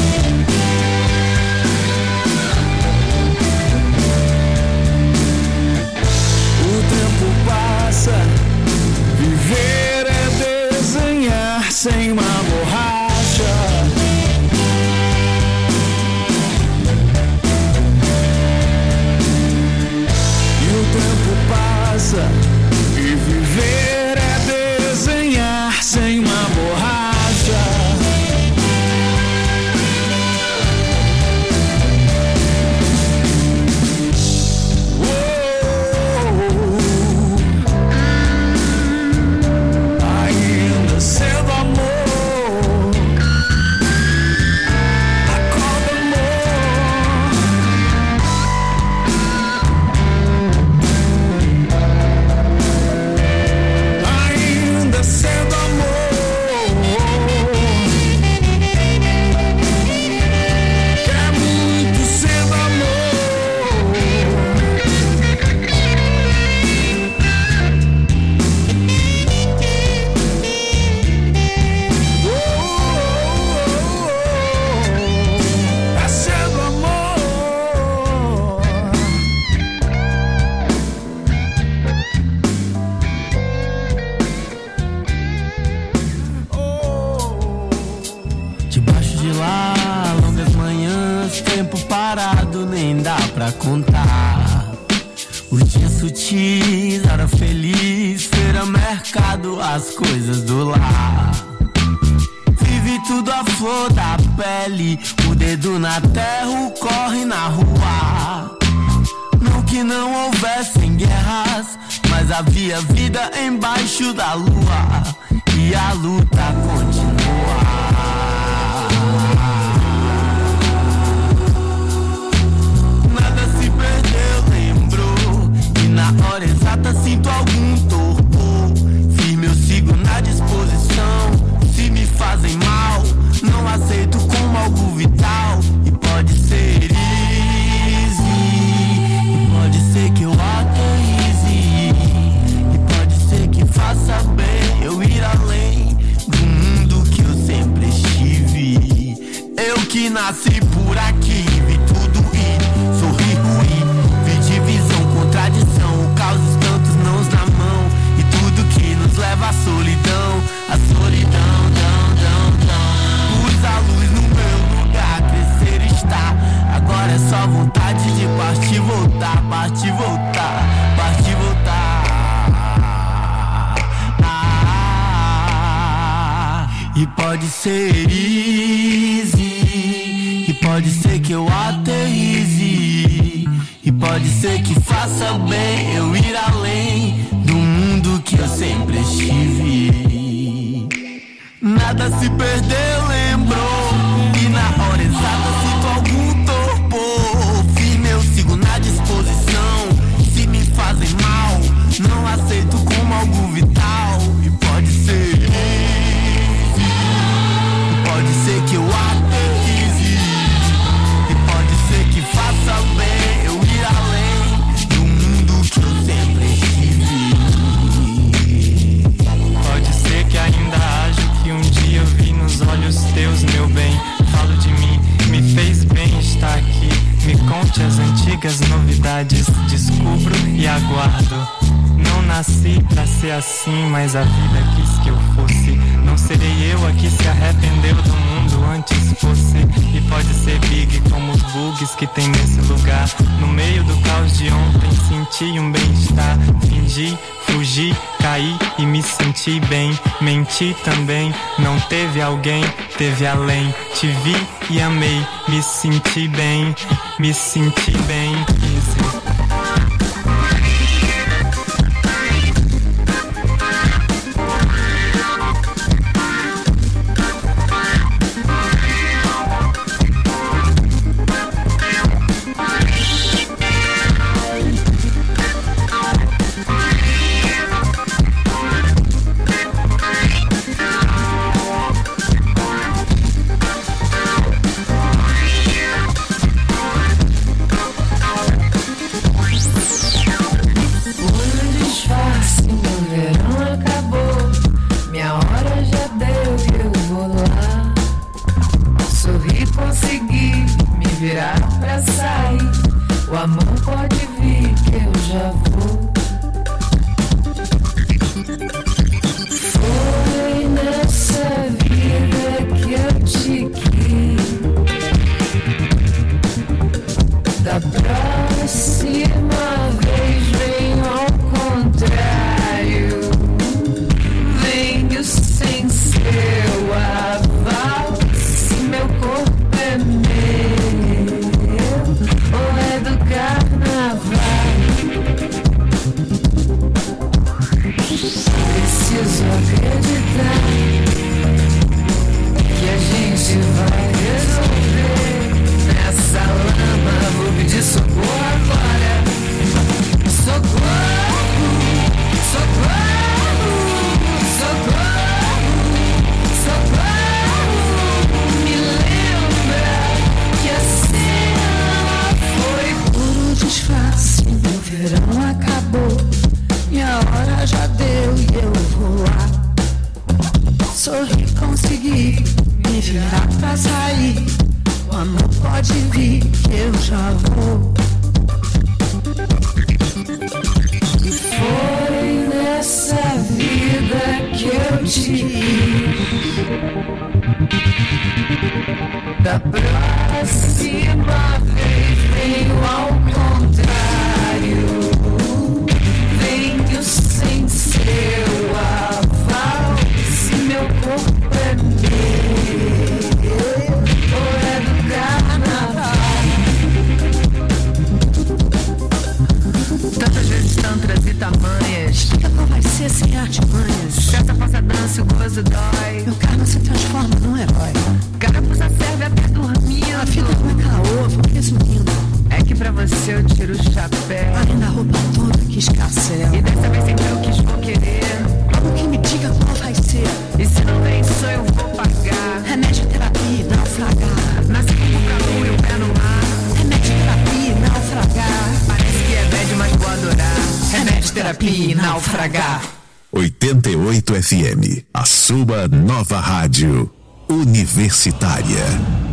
O tempo passa. Viver é desenhar sem uma borracha. E o tempo passa. E viver é desenhar sem uma borracha. Ainda cedo, amor. Acorda, amor. Ainda cedo, amor. Que é muito cedo, amor. É cedo, amor. Debaixo de lá, longas manhãs, tempo parado, nem dá pra contar. Os dias sutis, hora feliz, feira, mercado, as coisas do lar. Vive tudo à flor da pele, o dedo na terra, o corre na rua. Não que não houvessem guerras, mas havia vida embaixo da lua. E a luta continua. Nada se perdeu, lembrou. E na hora exata sinto algum torpor. Firme eu sigo na disposição. Se me fazem mal, não aceito como algo vital. E pode ser easy, e pode ser que eu aterrize, e pode ser que faça bem eu ir além do mundo que eu sempre estive. Eu que nasci por aqui, vi tudo ir, sorri ruim, vi divisão, contradição, o caos, tantos nãos na mão, e tudo que nos leva à solidão, a solidão, dão, dão, dão. Pus a luz no meu lugar, crescer está. Agora é só vontade de partir e voltar, partir e voltar, partir e voltar. Ah, e pode ser easy, e pode ser que eu aterrize, e pode ser que faça bem eu ir além do mundo que eu sempre estive. Nada se perdeu, lembrou. E na hora exata sinto algum torpor. Firme eu sigo na disposição. Se me fazem mal, não aceito como algo vital. E pode ser easy, e pode ser que eu aterrize, e pode ser que faça bem eu ir além do mundo que eu sempre estive. Pode ser que ainda haja o que um dia eu vi nos olhos teus, meu bem. Falo de mim, me fez bem estar aqui. Me conte as antigas novidades, descubro e aguardo. Não nasci pra ser assim, mas a vida quis que eu fosse. Não serei eu a que se arrependeu do mundo antes fosse. E pode ser big como os bugs bugs que tem nesse lugar. No meio do caos de ontem senti um bem-estar. Fingi, fugi, caí e me senti bem. Menti também, não teve alguém, teve além. Te vi e amei, me senti bem, me senti bem. Easy. oitenta e oito F M, a sua nova rádio universitária.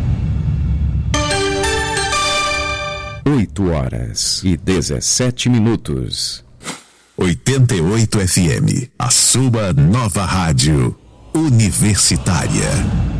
oito horas e dezessete minutos. oitenta e oito F M, a sua nova rádio universitária.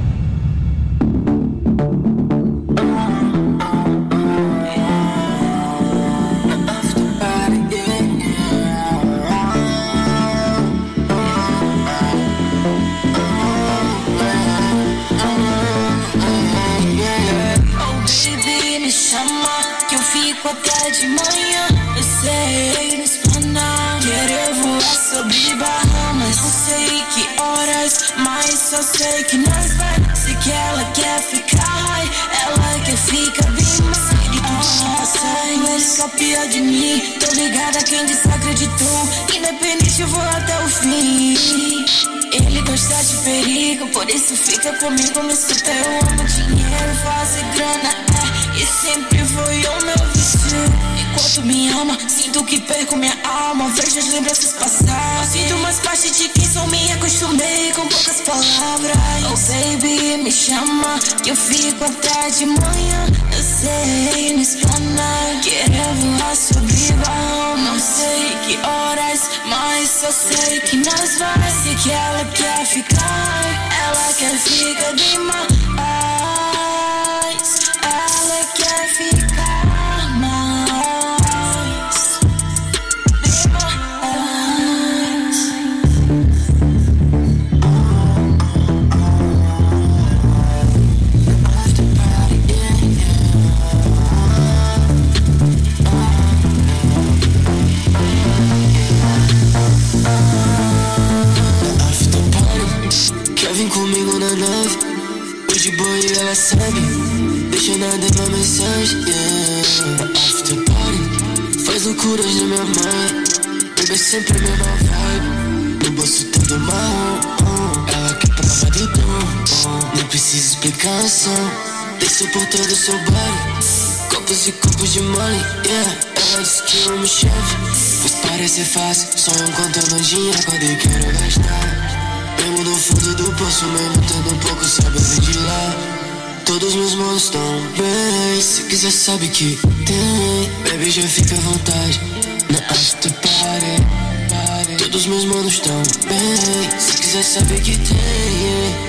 Até de manhã, eu sei me explanar. Querer voar sobre Bahamas. Não sei que horas, mas só sei que nós vai. Sei que ela quer ficar high, ela quer ficar bem mais. E tu sangue, ele copia de mim. Tô ligada quem desacreditou. Independente eu vou até o fim. Ele gosta de perigo, por isso fica comigo, me escuta. Eu amo dinheiro, fazer grana, é, e sempre foi o meu vício. Enquanto me ama, sinto que perco minha alma. Vejo as lembranças passar. Sinto mais parte de quem sou, me acostumei com poucas palavras. Oh baby, me chama, que eu fico até de manhã. Eu sei me explanar, querer voar sobre balão. Não sei que horas, mas só sei que nós vai. Sei que ela quer ficar, ela quer ficar demais. Ela quer ficar. vem comigo na nave. Hoje boy ela sabe, deixa nada uma mensagem, yeah. After party, faz loucuras na minha mãe. Bebê sempre a mesma vibe, no bolso todo marrom, oh. Ela quer prova do dom, oh. Nem precisa explicação, desceu por todo o seu body. Copos e copos de money, yeah. Ela disse que eu me chave, pois parece fácil, sonho contando dinheiro quando eu quero gastar. Mesmo no fundo do poço, mesmo tendo um pouco, sabe, vem de lá. Todos meus manos estão bem, se quiser sabe que tem. Baby, já fica à vontade, na after party. Todos meus manos estão bem, se quiser saber que tem.